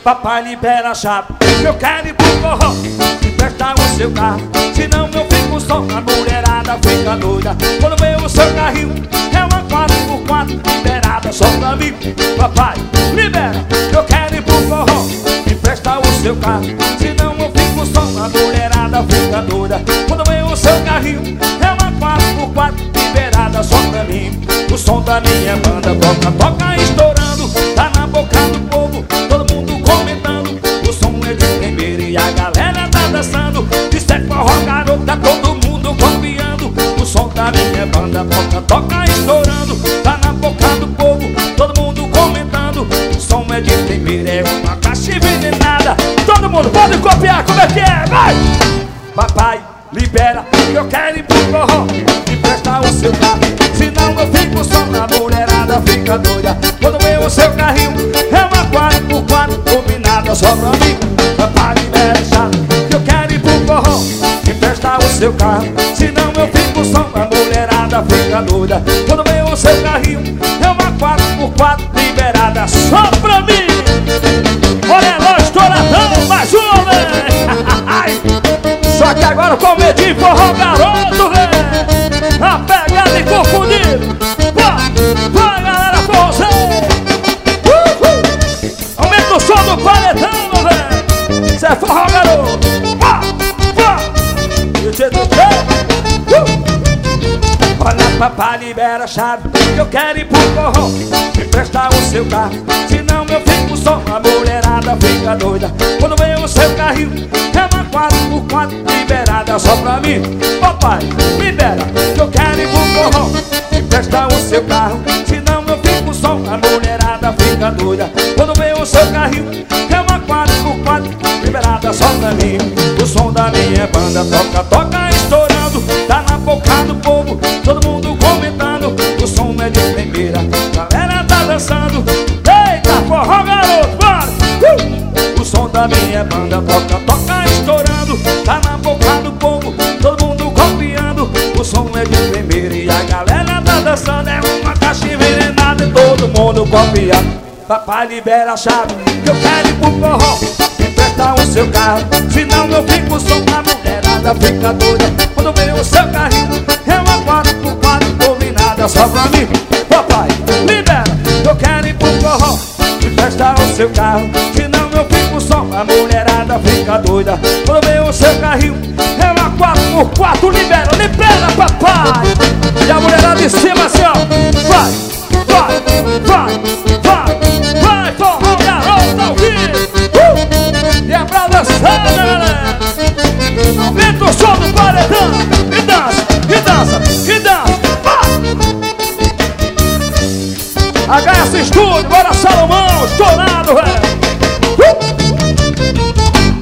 Papai libera a chave, eu quero ir pro forró, emprestar o seu carro, senão eu fico só. A mulherada fica doida quando vê o seu carrinho. É uma 4x4 liberada só pra mim. Papai libera, eu quero ir pro forró, emprestar o seu carro, senão eu fico só. A mulherada fica doida quando vê o seu carrinho. É uma 4x4 liberada só pra mim. O som da minha banda toca estourando, tá na boca do povo, todo mundo comentando. O som é de primeira e a galera tá dançando. Isso é forró, garota, todo mundo copiando. O som da minha banda toca estourando, tá na boca do povo, todo mundo comentando. O som é de primeira, é uma caixa envenenada. Todo mundo pode copiar, como é que é? Vai! Papai libera, eu quero ir pro forró, emprestar o seu carro, senão eu fico só. A mulherada fica doida quando vê o seu carrinho. É uma 4x4 combinada só pra mim. Papai libera a chave, eu quero ir pro forró, emprestar o seu carro, senão eu fico só. A mulherada fica doida quando vê o seu carrinho. É uma 4x4 liberada só pra mim. Olha lá, estouradão, mais uma, velho. Só que agora com medinho forró, garoto, velho. A pegada e confundido. Vai, galera, com você. Aumenta o som do paredão, velho. Isso é forró, garoto. Olha, papai libera a chave, eu quero ir pro forró, emprestar o seu carro, senão eu fico só. A mulherada fica doida quando vê o seu carrinho. É uma 4x4 liberada só pra mim. Papai libera, eu quero ir pro forró, emprestar o seu carro, senão eu fico só. A mulherada fica doida quando vê o seu carrinho. É uma 4x4 liberada só pra mim. O som da minha banda toca estourando, tá na boca do povo, todo mundo comentando. O som é de primeira, a galera tá dançando. Eita, forró, garoto, bora! O som da minha banda toca estourando, tá na boca do povo, todo mundo copiando. O som é de primeira e a galera tá dançando. É uma caixa envenenada e todo mundo copiando. Papai libera a chave, eu quero ir pro forró, emprestar o seu carro, senão eu fico só. A mulherada fica doida quando vê o seu carrinho. É uma 4x4 combinada só pra mim. Papai libera, eu quero ir pro forró, emprestar o seu carro, senão eu fico só. A mulherada fica doida quando vê o seu carrinho. É uma 4x4 libera, papai. E a mulherada em cima assim, ó. Vai, forró, garoto, ao vivo. E é pra dançar, galera. Aumenta o som do paredão. E dança. HS Estúdio, bora Salomão, estourado, velho.